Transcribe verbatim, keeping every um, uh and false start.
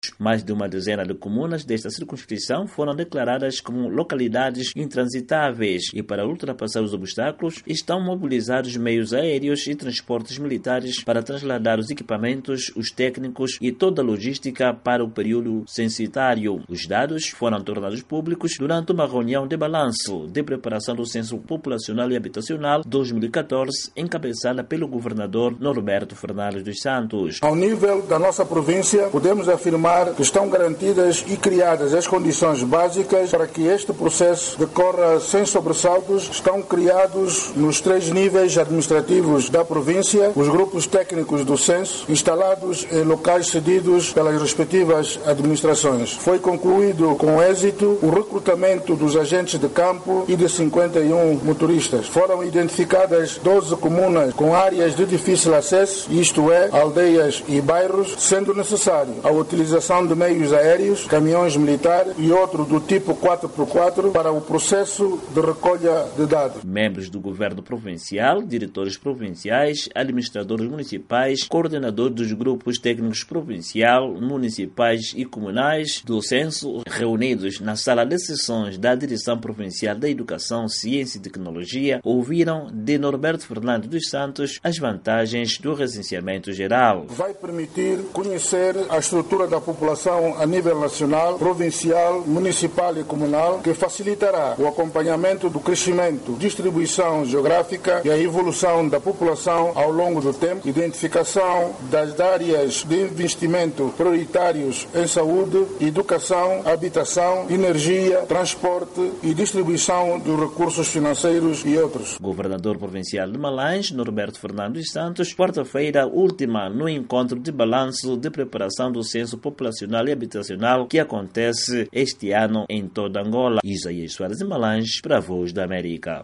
Mais de uma dezena de comunas desta circunscrição foram declaradas como localidades intransitáveis e, para ultrapassar os obstáculos, estão mobilizados meios aéreos e transportes militares para trasladar os equipamentos, os técnicos e toda a logística para o período censitário. Os dados foram tornados públicos durante uma reunião de balanço de preparação do Censo Populacional e Habitacional dois mil e catorze, encabeçada pelo governador Norberto Fernandes dos Santos. Ao nível da nossa província, podemos afirmar que estão garantidas e criadas as condições básicas para que este processo decorra sem sobressaltos. Estão criados nos três níveis administrativos da província os grupos técnicos do censo, instalados em locais cedidos pelas respectivas administrações. Foi concluído com êxito o recrutamento dos agentes de campo e de cinquenta e um motoristas. Foram identificadas doze comunas com áreas de difícil acesso, isto é, aldeias e bairros, sendo necessário a utilização de meios aéreos, caminhões militares e outro do tipo quatro por quatro para o processo de recolha de dados. Membros do governo provincial, diretores provinciais, administradores municipais, coordenadores dos grupos técnicos provincial, municipais e comunais do censo, reunidos na sala de sessões da Direção Provincial da Educação, Ciência e Tecnologia, ouviram de Norberto Fernandes dos Santos as vantagens do recenseamento geral. Vai permitir conhecer a estrutura da população a nível nacional, provincial, municipal e comunal, que facilitará o acompanhamento do crescimento, distribuição geográfica e a evolução da população ao longo do tempo, identificação das áreas de investimento prioritários em saúde, educação, habitação, energia, transporte e distribuição dos recursos financeiros e outros. Governador provincial de Malanje, Norberto Fernandes dos Santos, quarta-feira última no encontro de balanço de preparação do Censo Populacional e Habitacional que acontece este ano em toda Angola. Isaías Soares de Malanje, para a Voz da América.